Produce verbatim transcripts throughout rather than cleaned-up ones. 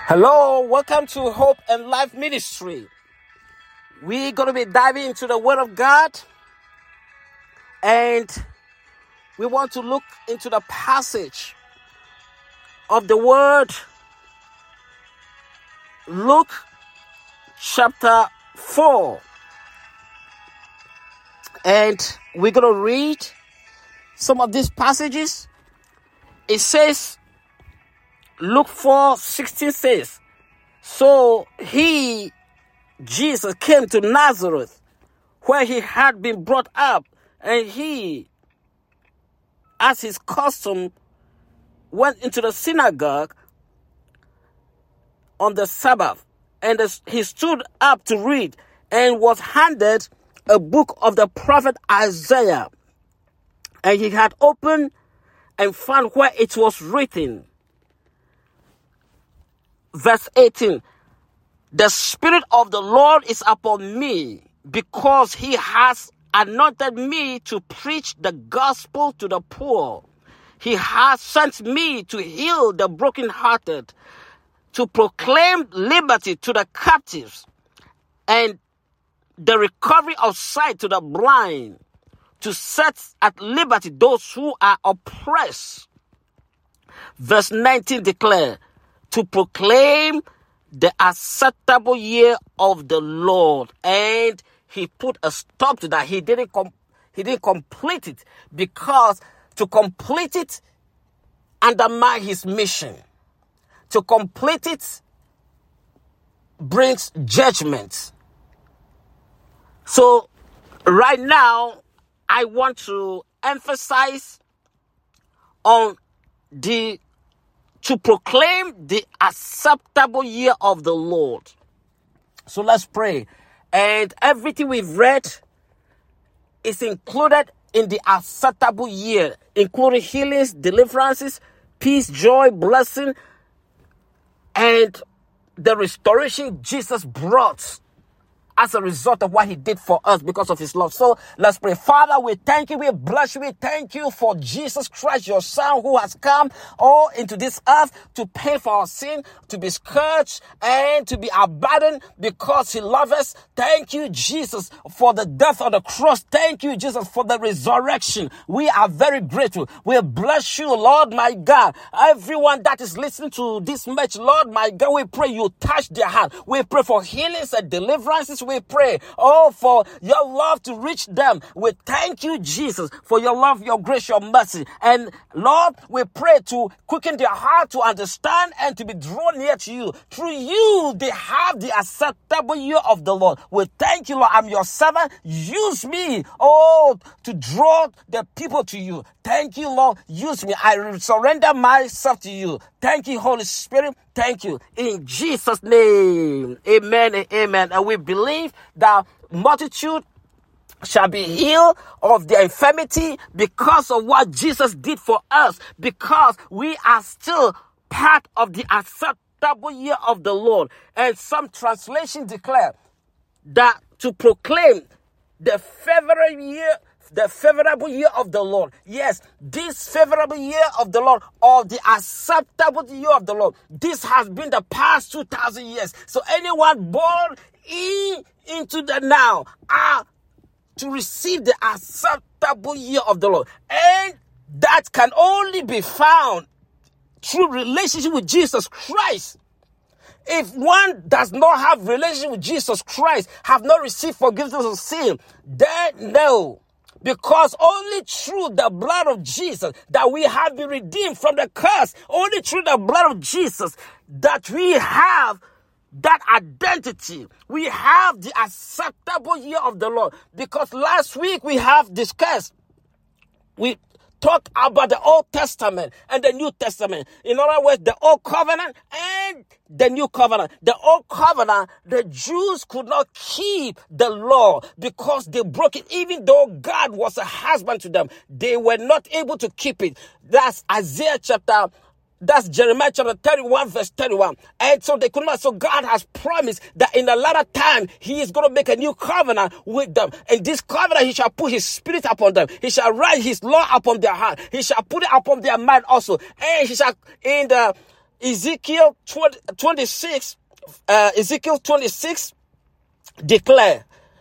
Hello, welcome to Hope and Life Ministry. We're going to be diving into the Word of God, and we want to look into the passage of the Word, Luke chapter four. And we're going to read some of these passages. It says, Luke four sixteen says, so he, Jesus, came to Nazareth, where he had been brought up, and he, as his custom, went into the synagogue on the Sabbath, and he stood up to read, and was handed a book of the prophet Isaiah. And he had opened and found where it was written. Verse eighteen, the Spirit of the Lord is upon me, because he has anointed me to preach the gospel to the poor. He has sent me to heal the brokenhearted, to proclaim liberty to the captives, and the recovery of sight to the blind, to set at liberty those who are oppressed. Verse nineteen declares, to proclaim the acceptable year of the Lord. And he put a stop to that. He didn't com- he didn't complete it, because to complete it undermines his mission. To complete it brings judgment. So right now, I want to emphasize on the to proclaim the acceptable year of the Lord. So let's pray. And everything we've read is included in the acceptable year, including healings, deliverances, peace, joy, blessing, and the restoration Jesus brought as a result of what he did for us because of his love. So let's pray. Father, we thank you, we bless you, we thank you for Jesus Christ, your Son, who has come all into this earth to pay for our sin, to be scourged and to be abandoned because he loves us. Thank you, Jesus, for the death on the cross. Thank you, Jesus, for the resurrection. We are very grateful. We bless you, Lord, my God. Everyone that is listening to this message, Lord, my God, we pray you touch their heart. We pray for healings and deliverances. We pray, oh, for your love to reach them. We thank you, Jesus, for your love, your grace, your mercy. And Lord, we pray to quicken their heart to understand and to be drawn near to you. Through you, they have the acceptable year of the Lord. We thank you, Lord. I'm your servant. Use me, oh, to draw the people to you. Thank you, Lord. Use me. I surrender myself to you. Thank you, Holy Spirit. Thank you. In Jesus' name, amen and amen. And we believe that multitude shall be healed of their infirmity because of what Jesus did for us, because we are still part of the acceptable year of the Lord. And some translations declare that to proclaim the favorable year The favorable year of the Lord. Yes, this favorable year of the Lord, or the acceptable year of the Lord, this has been the past two thousand years. So anyone born in, into the now are to receive the acceptable year of the Lord. And that can only be found through relationship with Jesus Christ. If one does not have relationship with Jesus Christ, have not received forgiveness of sin, then no. Because only through the blood of Jesus that we have been redeemed from the curse. Only through the blood of Jesus that we have that identity. We have the acceptable year of the Lord. Because last week we have discussed, we talked about the Old Testament and the New Testament. In other words, the Old Covenant and the New Covenant. The Old Covenant, the Jews could not keep the law because they broke it. Even though God was a husband to them, they were not able to keep it. That's Isaiah chapter That's Jeremiah chapter thirty-one, verse thirty-one. And so they could not. So God has promised that in the latter time, he is going to make a new covenant with them. And this covenant, he shall put his spirit upon them. He shall write his law upon their heart. He shall put it upon their mind also. And he shall, in the Ezekiel twenty, twenty-six, uh, Ezekiel twenty-six declare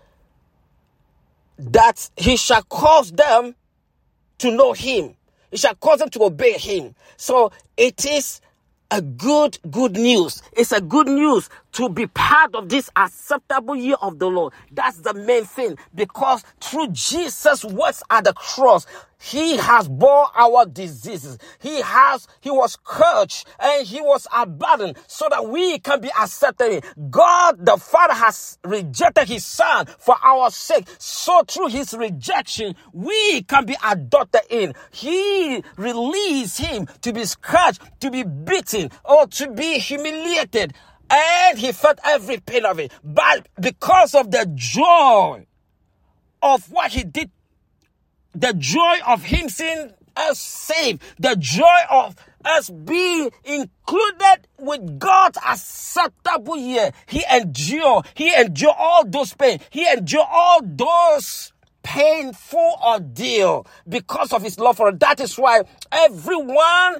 that he shall cause them to know him. He shall cause them to obey him. So it is a good, good news. It's a good news to be part of this acceptable year of the Lord. That's the main thing, because through Jesus' works at the cross, he has bore our diseases. He has, he was scourged and he was abandoned so that we can be accepted. God the Father has rejected his Son for our sake. So through his rejection, we can be adopted in. He released him to be scourged, to be beaten, or to be humiliated. And he felt every pain of it. But because of the joy of what he did, the joy of him seeing us saved, the joy of us being included with God's acceptable year, he endured, he endured all those pain, he endured all those painful ordeal because of his love for us. That is why everyone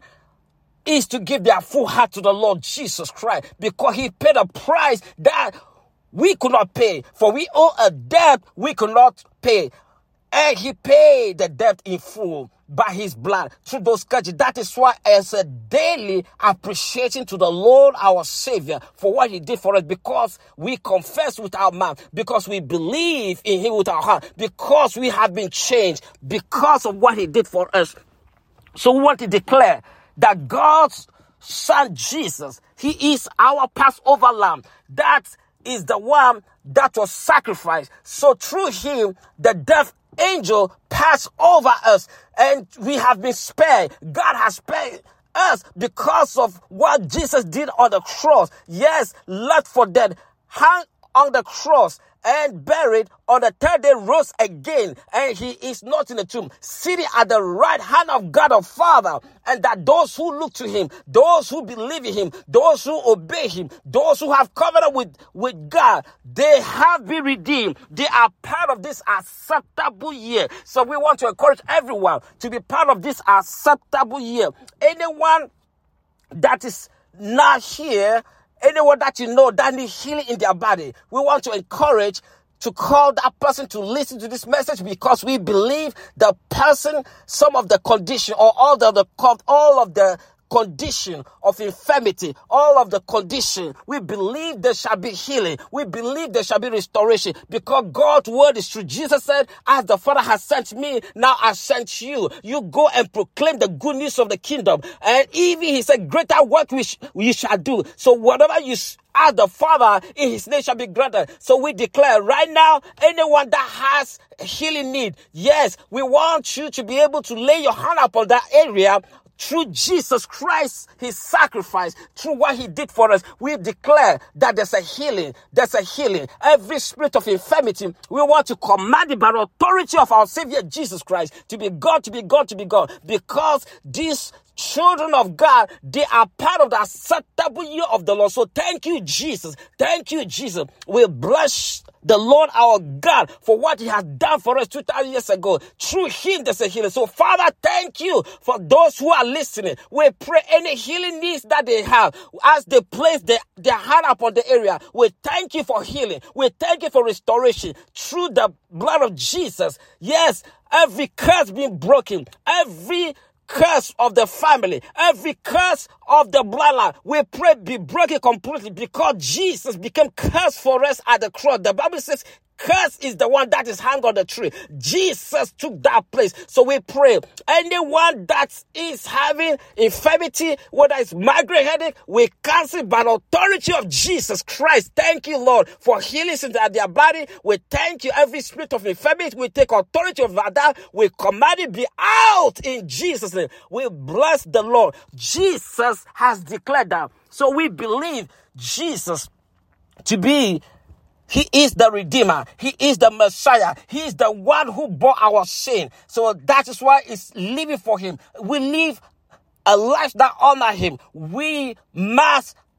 is to give their full heart to the Lord Jesus Christ, because he paid a price that we could not pay. For we owe a debt we could not pay. And he paid the debt in full by his blood through those scourges. That is why as a daily appreciation to the Lord our Savior for what he did for us, because we confess with our mouth, because we believe in him with our heart, because we have been changed because of what he did for us. So we want to declare that God's Son Jesus, he is our Passover lamb. That is the one that was sacrificed. So through him, the death angel passed over us and we have been spared. God has spared us because of what Jesus did on the cross. Yes, left for dead, hung on the cross and buried, on the third day rose again, and he is not in the tomb, sitting at the right hand of God the Father. And that those who look to him, those who believe in him, those who obey him, those who have covenant with, with God, they have been redeemed. They are part of this acceptable year. So we want to encourage everyone to be part of this acceptable year. Anyone that is not here, anyone that you know that needs healing in their body, we want to encourage to call that person to listen to this message, because we believe the person, some of the condition or all of the all of the condition of infirmity, all of the condition, we believe there shall be healing. We believe there shall be restoration, because God's word is true. Jesus said, as the Father has sent me, now I sent you. You go and proclaim the good news of the kingdom. And even he said, greater work we, sh- we shall do. So whatever you sh- ask the Father, in his name shall be granted. So we declare right now, anyone that has healing need, yes, we want you to be able to lay your hand upon that area. Through Jesus Christ, his sacrifice, through what he did for us, we declare that there's a healing. There's a healing. Every spirit of infirmity, we want to command it by the authority of our Savior Jesus Christ to be God, to be God, to be God. Because these children of God, they are part of the acceptable year of the Lord. So thank you, Jesus. Thank you, Jesus. We bless the Lord our God for what he has done for us two thousand years ago. Through him, there's a healing. So Father, thank you for those who are listening. We pray any healing needs that they have as they place their, their hand upon the area. We thank you for healing. We thank you for restoration through the blood of Jesus. Yes, every curse being broken, every curse of the family, every curse of the bloodline, we pray be broken completely, because Jesus became cursed for us at the cross. The Bible says curse is the one that is hung on the tree. Jesus took that place. So we pray, anyone that is having infirmity, whether it's migraine headache, we cancel by the authority of Jesus Christ. Thank you, Lord, for healing in their body. We thank you. Every spirit of infirmity, we take authority over that. We command it be out in Jesus' name. We bless the Lord. Jesus has declared that. So we believe Jesus to be, he is the Redeemer. He is the Messiah. He is the one who bore our sin. So that is why it's living for him. We live a life that honor him. We must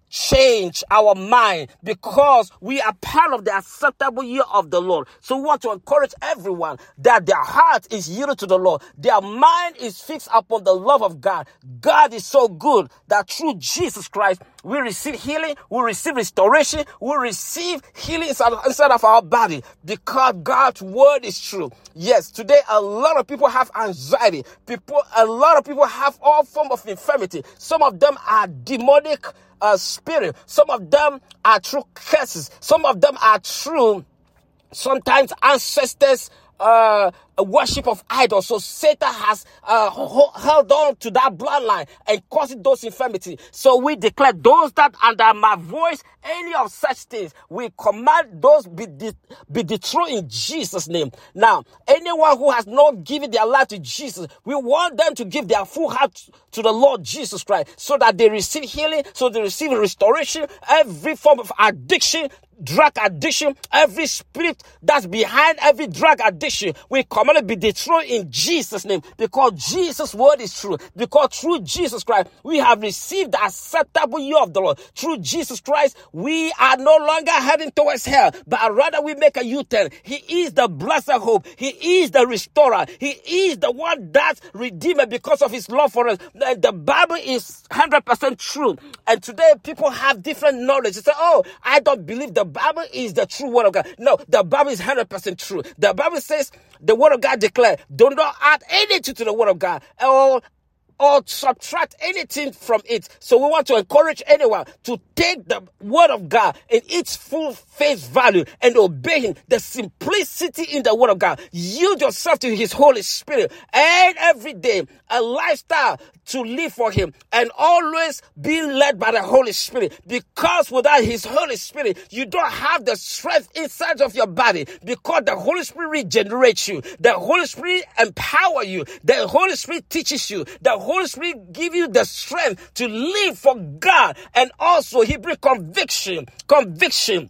change our mind because we are part of the acceptable year of the Lord. So we want to encourage everyone that their heart is yielded to the Lord. Their mind is fixed upon the love of God. God is so good that through Jesus Christ, we receive healing, we receive restoration, we receive healing inside of our body because God's word is true. Yes, today a lot of people have anxiety. People, a lot of people have all form of infirmity. Some of them are demonic Uh, spirit. Some of them are true curses. Some of them are true, sometimes ancestors, uh, worship of idols. So Satan has uh, ho- held on to that bloodline and causing those infirmities. So we declare those that under my voice, any of such things, we command those be, de- be destroyed in Jesus' name. Now, anyone who has not given their life to Jesus, we want them to give their full heart to the Lord Jesus Christ so that they receive healing, so they receive restoration, every form of addiction, drug addiction, every spirit that's behind every drug addiction, we command it be destroyed in Jesus' name because Jesus' word is true. Because through Jesus Christ, we have received the acceptable year of the Lord. Through Jesus Christ, we are no longer heading towards hell, but rather we make a U-turn. He is the blessed hope. He is the restorer. He is the one that's redeemer because of his love for us. And the Bible is one hundred percent true. And today people have different knowledge. They say, oh, I don't believe the Bible is the true word of God. No, the Bible is one hundred percent true. The Bible says the word of God declared, do not add anything to the word of God or, or subtract anything from it. So we want to encourage anyone to take the word of God in its full face value and obey him. The simplicity in the word of God. Yield yourself to his Holy Spirit and every day a lifestyle to live for him and always be led by the Holy Spirit, because without his Holy Spirit, you don't have the strength inside of your body, because the Holy Spirit regenerates you. The Holy Spirit empower you. The Holy Spirit teaches you. The Holy Spirit give you the strength to live for God. And also he brings conviction, conviction.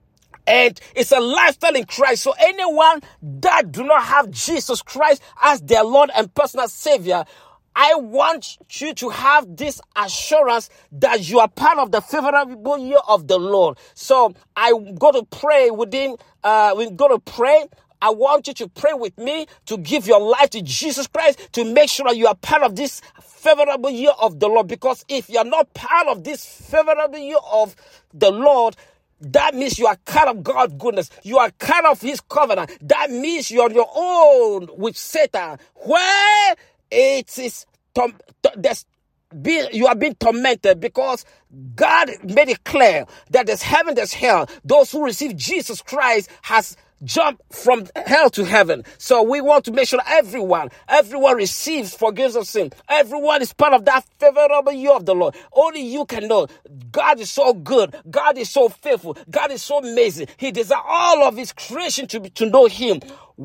And it's a lifestyle in Christ. So anyone that do not have Jesus Christ as their Lord and personal Savior, I want you to have this assurance that you are part of the favorable year of the Lord. So I'm going to pray within, uh, we're going to pray. I want you to pray with me to give your life to Jesus Christ, to make sure that you are part of this favorable year of the Lord. Because if you're not part of this favorable year of the Lord, that means you are cut of God's goodness. You are cut of his covenant. That means you're on your own with Satan, where it is tom- there's be, you are being tormented, because God made it clear that there's heaven, there's hell. Those who receive Jesus Christ has jump from hell to heaven. So we want to make sure everyone, everyone receives forgiveness of sin. Everyone is part of that favorable year of the Lord. Only you can know. God is so good. God is so faithful. God is so amazing. He desires all of his creation to be, to know him.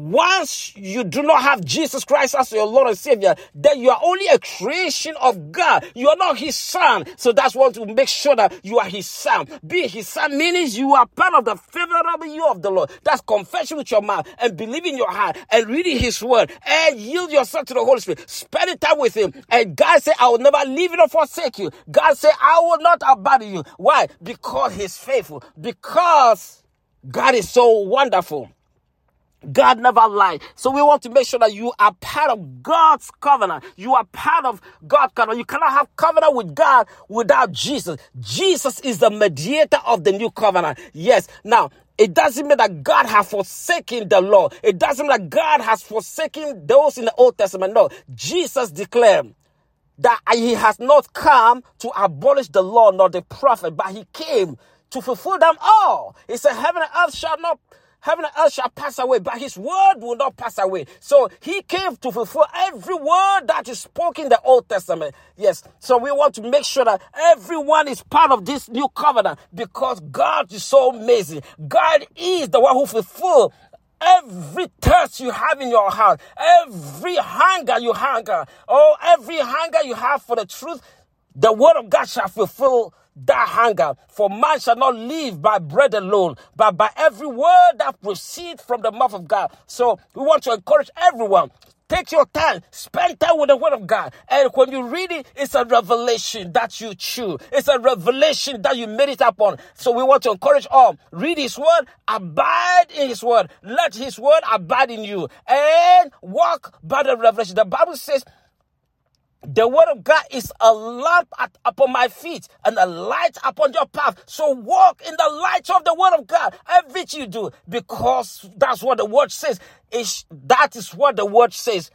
Once you do not have Jesus Christ as your Lord and Savior, then you are only a creation of God. You are not his son. So that's why to make sure that you are his son. Being his son means you are part of the favorable year of the Lord. That's confession with your mouth and believe in your heart and reading his word and yield yourself to the Holy Spirit. Spending time with him. And God said, I will never leave you or forsake you. God said, I will not abandon you. Why? Because he's faithful. Because God is so wonderful. God never lied. So we want to make sure that you are part of God's covenant. You are part of God's covenant. You cannot have covenant with God without Jesus. Jesus is the mediator of the new covenant. Yes. Now, it doesn't mean that God has forsaken the law. It doesn't mean that God has forsaken those in the Old Testament. No. Jesus declared that he has not come to abolish the law nor the prophet, but he came to fulfill them all. He said, heaven and earth shall not Heaven and earth shall pass away, but his word will not pass away. So he came to fulfill every word that is spoken in the Old Testament. Yes. So we want to make sure that everyone is part of this new covenant, because God is so amazing. God is the one who fulfills every thirst you have in your heart, every hunger you hunger, or every hunger you have for the truth. The word of God shall fulfill that hunger. For man shall not live by bread alone, but by every word that proceeds from the mouth of God. So we want to encourage everyone Take your time. Spend time with the Word of God. And when you read it, it's a revelation that you chew. It's a revelation that you meditate upon. So we want to encourage all. Read His Word. Abide in His Word. Let His Word abide in you. And walk by the revelation. The Bible says, the Word of God is a lamp at, upon my feet and a light upon your path. So walk in the light of the Word of God. Everything you do, because that's what the Word says. Is that is what the Word says.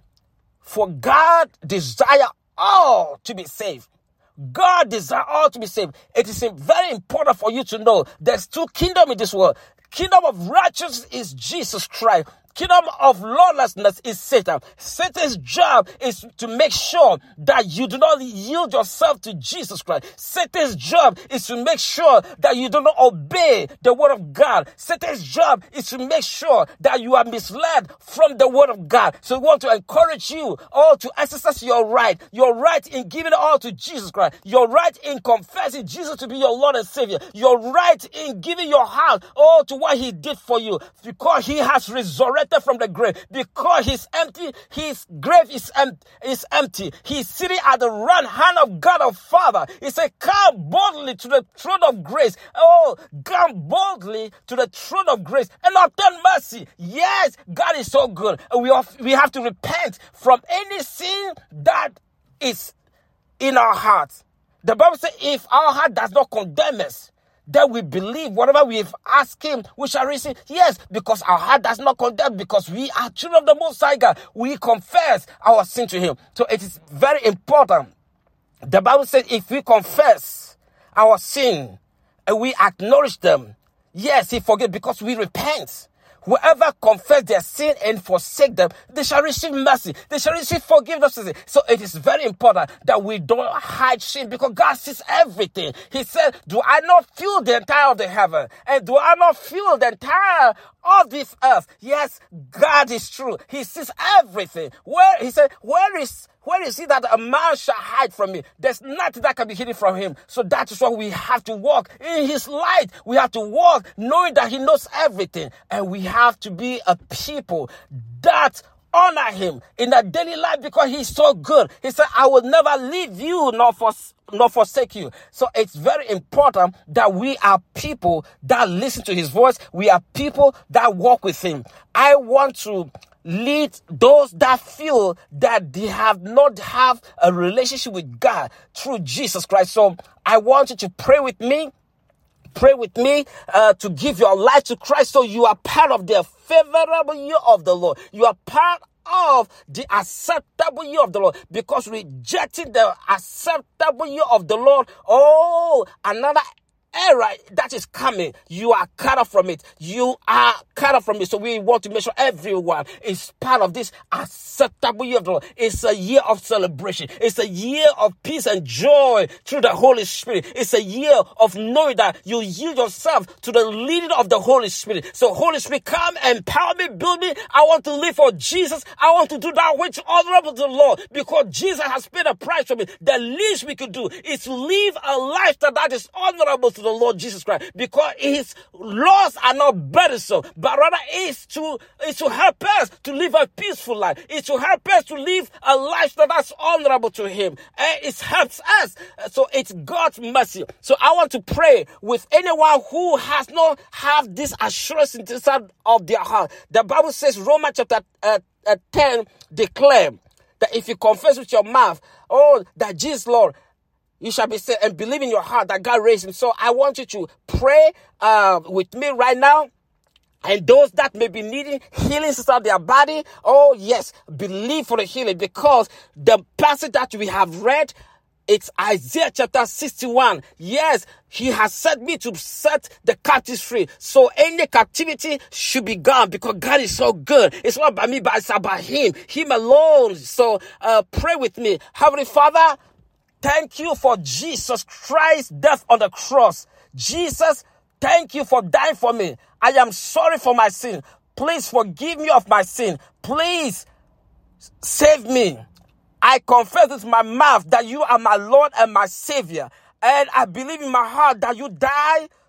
For God desire all to be saved. God desire all to be saved. It is very important for you to know there's two kingdoms in this world. Kingdom of righteousness is Jesus Christ. Kingdom of lawlessness is Satan. Satan's job is to make sure that you do not yield yourself to Jesus Christ. Satan's job is to make sure that you do not obey the Word of God. Satan's job is to make sure that you are misled from the Word of God. So we want to encourage you all to exercise your right. Your right in giving it all to Jesus Christ. Your right in confessing Jesus to be your Lord and Savior. Your right in giving your heart all to what He did for you. Because He has resurrected from the grave, because He's empty, His grave is, em- is empty. He's sitting at the right hand of God our Father. He said, come boldly to the throne of grace. Oh, come boldly to the throne of grace and obtain mercy. Yes, God is so good. And we have, we have to repent from any sin that is in our hearts. The Bible says, if our heart does not condemn us, that we believe whatever we've asked Him, we shall receive. Yes, because our heart does not condemn, because we are children of the Most High God. We confess our sin to Him. So it is very important. The Bible says if we confess our sin and we acknowledge them, yes, He forgives, because we repent. Whoever confess their sin and forsake them, they shall receive mercy. They shall receive forgiveness. So it is very important that we don't hide sin, because God sees everything. He said, do I not fill the entire of the heaven? And do I not fill the entire of this earth? Yes, God is true. He sees everything. Where He said, where is Where is it that a man shall hide from me? There's nothing that can be hidden from Him. So that is why we have to walk in His light. We have to walk knowing that He knows everything. And we have to be a people that honor Him in our daily life, because He's so good. He said, I will never leave you nor forsake nor forsake you. So it's very important that we are people that listen to His voice. We are people that walk with Him. I want to lead those that feel that they have not have a relationship with God through Jesus Christ. So I want you to pray with me. Pray with me uh, to give your life to Christ, so you are part of the favorable year of the Lord. You are part of the acceptable year of the Lord, because rejecting the acceptable year of the Lord, oh, another era that is coming, you are cut off from it. You are cut off from it. So we want to make sure everyone is part of this acceptable year of the Lord. It's a year of celebration. It's a year of peace and joy through the Holy Spirit. It's a year of knowing that you yield yourself to the leading of the Holy Spirit. So Holy Spirit, come, empower me, build me. I want to live for Jesus. I want to do that which honorable to the Lord, because Jesus has paid a price for me. The least we could do is to live a lifestyle that is honorable to the Lord Jesus Christ, because His laws are not burdensome, but rather is to is to help us to live a peaceful life. It's to help us to live a lifestyle that's honorable to Him, and it helps us. So it's God's mercy. So I want to pray with anyone who has not have this assurance inside of their heart. The Bible says, Romans chapter uh, uh, ten declare that if you confess with your mouth, oh, that Jesus Lord, you shall be saved, and believe in your heart that God raised Him. So I want you to pray uh, with me right now. And those that may be needing healing inside their body, oh yes, believe for the healing, because the passage that we have read, it's Isaiah chapter sixty-one. Yes, He has set me to set the captives free. So any captivity should be gone, because God is so good. It's not by me, but it's about Him. Him alone. So uh, pray with me. Heavenly Father, thank you for Jesus Christ's death on the cross. Jesus, thank you for dying for me. I am sorry for my sin. Please forgive me of my sin. Please save me. I confess with my mouth that you are my Lord and my Savior. And I believe in my heart that you died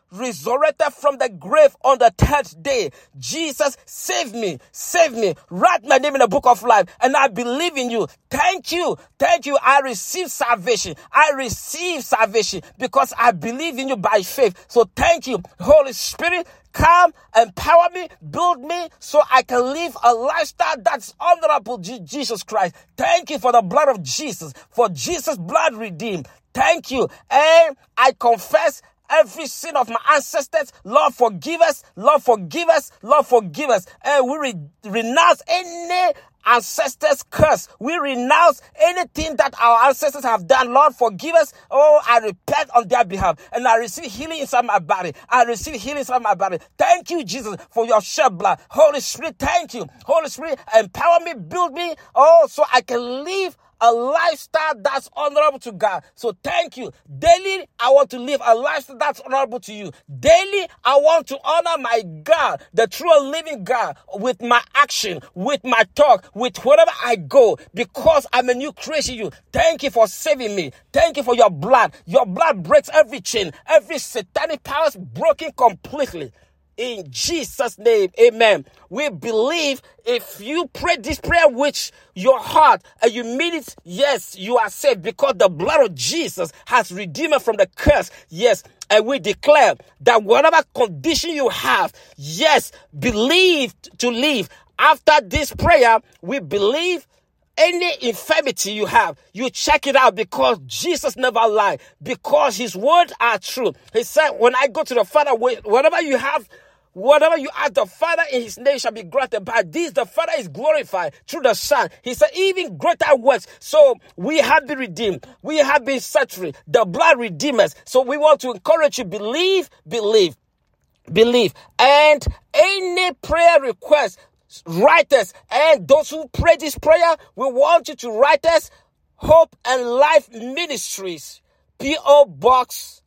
resurrected from the grave on the third day. Jesus, save me, save me. Write my name in the book of life, and I believe in you. Thank you, thank you. I receive salvation. I receive salvation because I believe in you by faith. So thank you, Holy Spirit. Come, empower me, build me so I can live a lifestyle that's honorable to Jesus Christ. Thank you for the blood of Jesus, for Jesus' blood redeemed. Thank you. And I confess every sin of my ancestors. Lord, forgive us. Lord, forgive us. Lord, forgive us. And we re- renounce any ancestors' curse. We renounce anything that our ancestors have done. Lord, forgive us. Oh, I repent on their behalf. And I receive healing inside my body. I receive healing inside my body. Thank you, Jesus, for your shed blood. Holy Spirit, thank you. Holy Spirit, empower me, build me. Oh, so I can live a lifestyle that's honorable to God. So thank you. Daily, I want to live a lifestyle that's honorable to you. Daily, I want to honor my God, the true and living God, with my action, with my talk, with wherever I go, because I'm a new creation. You. Thank you for saving me. Thank you for your blood. Your blood breaks every chain. Every satanic power is broken completely. In Jesus' name, amen. We believe if you pray this prayer with your heart and you mean it, yes, you are saved because the blood of Jesus has redeemed us from the curse. Yes, and we declare that whatever condition you have, yes, believe to live. After this prayer, we believe any infirmity you have, you check it out because Jesus never lied, because his words are true. He said, when I go to the Father, whatever you have, whatever you ask the Father in his name shall be granted. By this, the Father is glorified through the Son. He said, even greater works. So we have been redeemed. We have been set free. The blood redeems us. So we want to encourage you, believe, believe, believe. And any prayer request, write us. And those who pray this prayer, we want you to write us. Hope and Life Ministries, P O Box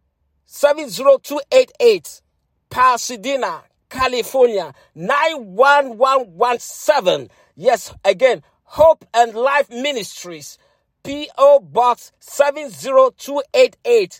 seven zero two eight eight. Pasadena, California, nine one one one seven. Yes, again, Hope and Life Ministries, P O Box seven zero two eight eight,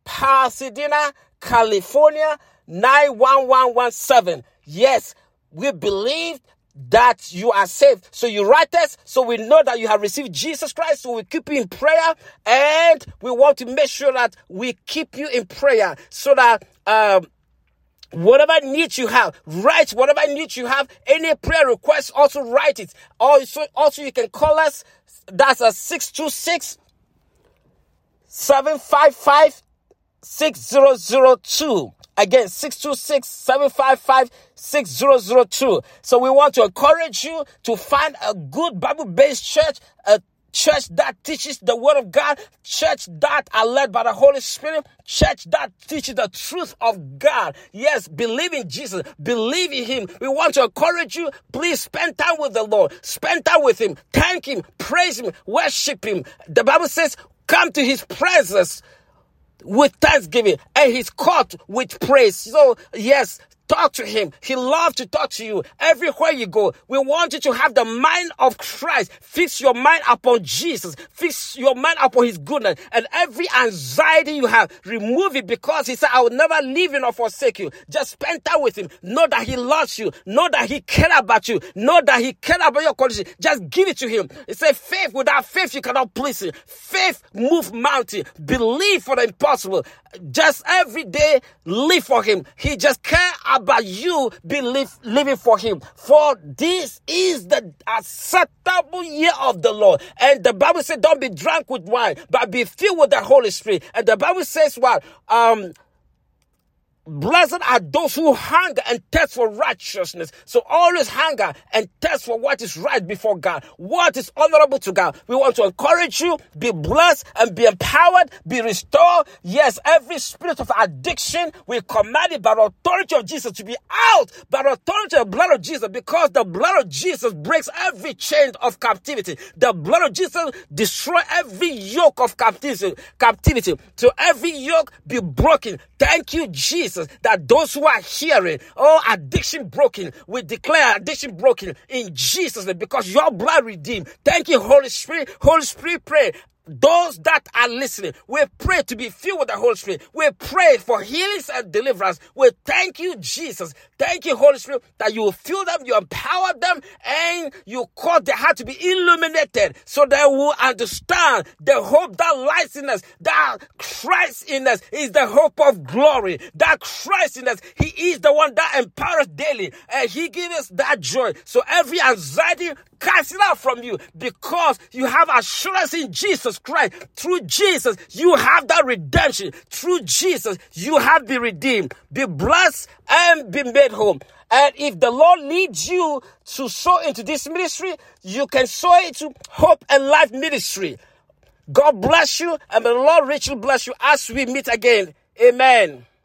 Pasadena, California, nine one one one seven. Yes, we believe that you are saved. So you write us so we know that you have received Jesus Christ. So we keep you in prayer, and we want to make sure that we keep you in prayer so that um whatever needs you have, write whatever needs you have. Any prayer request, also write it. Also, also you can call us. That's a six two six, seven five five, six zero zero two. Again, six two six, seven five five, six zero zero two. So we want to encourage you to find a good Bible-based church, a church that teaches the word of God, church that are led by the Holy Spirit, church that teaches the truth of God. Yes, believe in Jesus, believe in him. We want to encourage you. Please spend time with the Lord, spend time with him, thank him, praise him, worship him. The Bible says, come to his presence with thanksgiving and his court with praise. So yes, talk to him. He loves to talk to you everywhere you go. We want you to have the mind of Christ. Fix your mind upon Jesus. Fix your mind upon his goodness. And every anxiety you have, remove it, because he said, I will never leave you nor forsake you. Just spend time with him. Know that he loves you. Know that he cares about you. Know that he cares about your condition. Just give it to him. He said, faith, without faith, you cannot please him. Faith move mountain. Believe for the impossible. Just every day, live for him. He just cares about you, believe, living for him. For this is the acceptable year of the Lord. And the Bible says, don't be drunk with wine, but be filled with the Holy Spirit. And the Bible says what? Um, Blessed are those who hunger and thirst for righteousness. So always hunger and thirst for what is right before God, what is honorable to God. We want to encourage you, be blessed and be empowered, be restored. Yes, every spirit of addiction, we command it by the authority of Jesus to be out, by the authority of the blood of Jesus, because the blood of Jesus breaks every chain of captivity. The blood of Jesus destroys every yoke of captivity. captivity. So every yoke be broken. Thank you, Jesus, that those who are hearing, oh, addiction broken, we declare addiction broken in Jesus' name, because your blood redeemed. Thank you, Holy Spirit. Holy Spirit, pray. those that are listening, we pray to be filled with the Holy Spirit. We pray for healings and deliverance. We thank you, Jesus. Thank you, Holy Spirit, that you will fill them, you empower them, and you cause their heart to be illuminated so they will understand the hope that lies in us, that Christ in us is the hope of glory, that Christ in us, he is the one that empowers daily, and he gives us that joy. So every anxiety, cast it out from you because you have assurance in Jesus Christ. Through Jesus, you have that redemption. Through Jesus, you have been redeemed. Be blessed and be made whole. And if the Lord leads you to sow into this ministry, you can sow into Hope and Life Ministry. God bless you, and may the Lord richly bless you as we meet again. Amen.